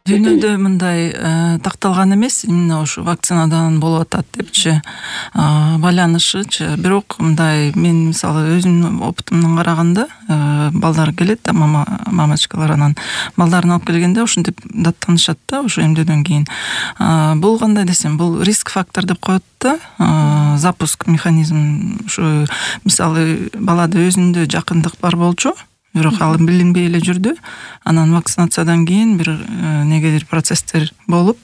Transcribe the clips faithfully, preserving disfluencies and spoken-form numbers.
Дүйнөдө мындай такталган эмес, именно ошо вакцинадан болуп атат депчи байланышычы. Бирок мындай мен мисалы өзүмдүн опытымдан караганда, балдар келет да, мама мамачкалар анан балдарын алып келгенде ушинтип даттанышат да, ошо эмдөөдөн кийин. Бул кандай десем, бул риск фактор деп коет да, запуск механизм. Ушу мисалы балада өзүндө жакындык бар болчу, бирок ал билинбей эле жүрдү. Анан вакцинациядан кийин бир негедир процесстер болуп,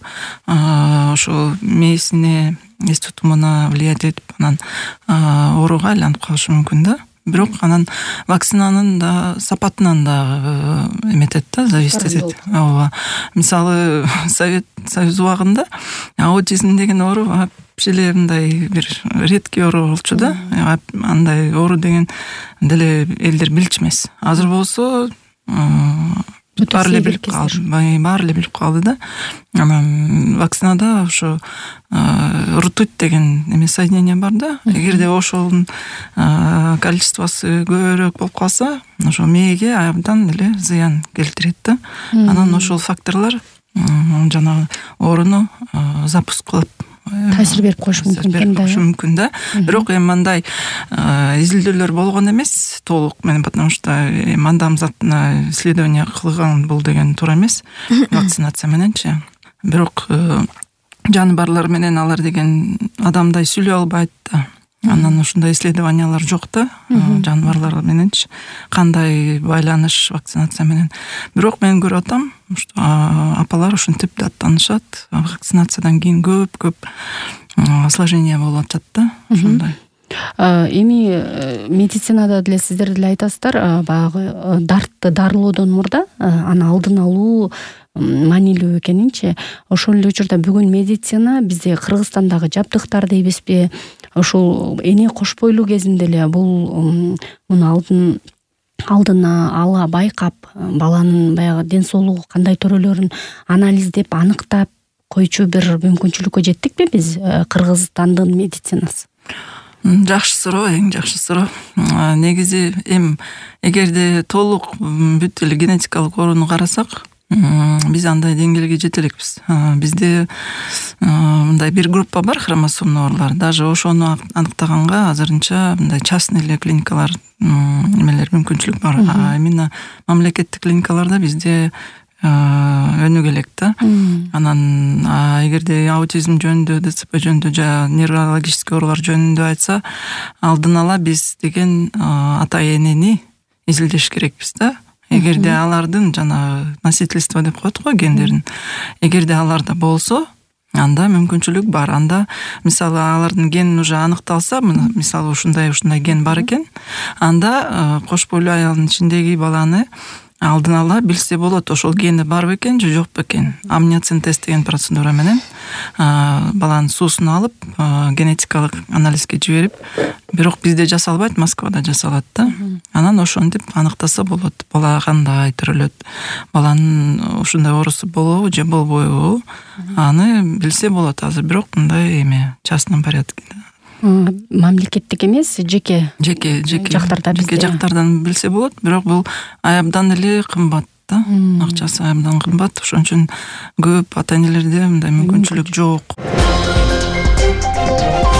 ошо мээсине, эс тутумуна влиять этип, анан ооруга айланып калышы мүмкүн да. Бирок анан вакцинанын да сапатынан да эметет да, зависит этет. Ооба. Мисалы Совет Союз убагында аутизм деген оору вообще эле мындай бир редкий оору болчу да. Андай оору деген деле элдер билчү эмес. Азыр болсо баары эле билип калды, баары эле билип калды да. Анан вакцинада ошо ртуть деген эме соединение бар да. Эгерде ошонун количествосы көбүрөөк болуп калса, ошо мээге абдан эле зыян келтирет да. Анан ошол факторлор жанагы ооруну запусклап таасир берип коюшу мүмкүн да. Бирок эми мындай изилдөөлөр болгон эмес толук менен, потому что адамзатына исследование кылган бул деген туура эмес вакцинация мененчи. Бирок жаныбарлар менен алар деген адамдай сүйлөй албайт да. Анан ушундай исследованиялар жок да, жаныбарлар мененчи кандай байланыш вакцинация менен. Бирок мен көрүп атам, что апалар ушинтип даттанышат, вакцинациядан кийин көп-көп осложнение болуп атат да, ошондой. Эми медицинада деле сиздер деле айтасыздар, баягы дартты дарылоодон мурда аны алдын алуу маанилүү экенинчи. Ошол эле учурда бүгүн медицина бизде Кыргызстандагы жабдыктар дейбизби, ошол эне кош бойлуу кезинде эле бул муну алдын алдын ала байкап, баланын баягы ден соолугу кандай төрөлөрүн анализдеп, аныктап койчу бир мүмкүнчүлүккө жеттикпи биз, Кыргызстандын медицинасы? Жакшы суроо, эң жакшы суроо. Негизи эми эгерде толук бүт эле генетикалык орунду карасак, биз андай деңгээлге жете элекпиз. Бизде мындай бир группа бар, хромосомный оорулар. Даже ошону аныктаганга азырынча мындай частный эле клиникалар эмелер мүмкүнчүлүк бар. Именно мамлекеттик клиникаларда бизде өнүгө элек да. Анан эгерде аутизм жөнүндө, ДЦП жөнүндө же нейрологический оорулар жөнүндө айтса, алдын ала биз деген ата энени изилдеш керекпиз да. Эгерде алардын жана носительство деп коет го, гендерин, эгерде аларда болсо, анда мүмкүнчүлүк бар. Анда мисалы алардын генин уже аныкталса, мисалы ушундай ушундай ген бар экен, анда кош бойлуу аялдын ичиндеги баланы алдын ала билсе болот, ошол гени бар бекен же жок бекен. Амниоцин тест деген процедура менен баланын суусун алып, генетикалык анализге жиберип, бирок бизде жасалбайт, Москвада жасалат да. Анан ошентип аныктаса болот, бала кандай төрөлөт, баланын ушундай оорусу болобу же болбойбу, аны билсе болот. Азыр бирок мындай эме частный порядке. Мамлекеттик эмес, жеке жеке жеке жактарда бизде. Жеке жактардан билсе болот, бирок бул аябдан эле кымбат да. Акчасы аябдан кымбат, ошон үчүн көп ата энелерде мындай мүмкүнчүлүк жок.